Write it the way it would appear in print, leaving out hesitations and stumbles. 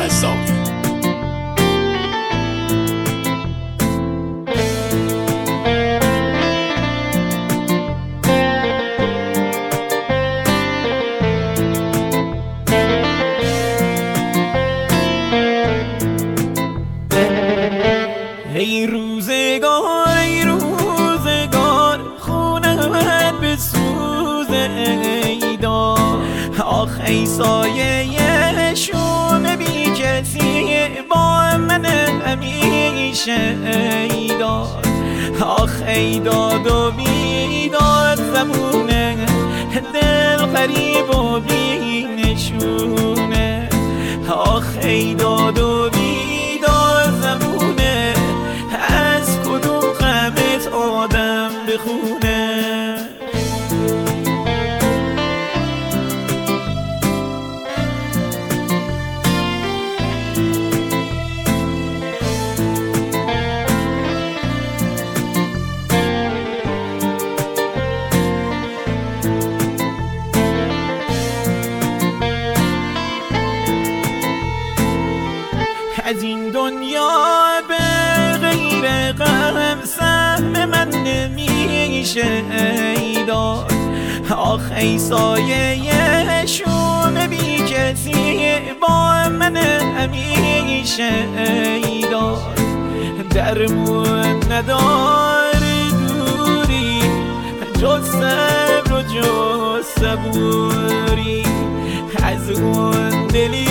قزاقی. ای روزگار ای روزگار خونت به سوز ایدار. آخ ای سایه شوم بی کسی با من همیشه ایدار. آخ ای داد و بیداد زمونه دل غریب و بی نشونه. آخ ای داد و بیداد زمونه از کدوم غمت آدم بخونه. از این دنیا به غیر غم سهم من نمیشه ایدار. آخ ای سایه شوم بی کسی با من همیشه ایدار. درمون نداره دوری جز صبر و جز صبوری. از اون دلی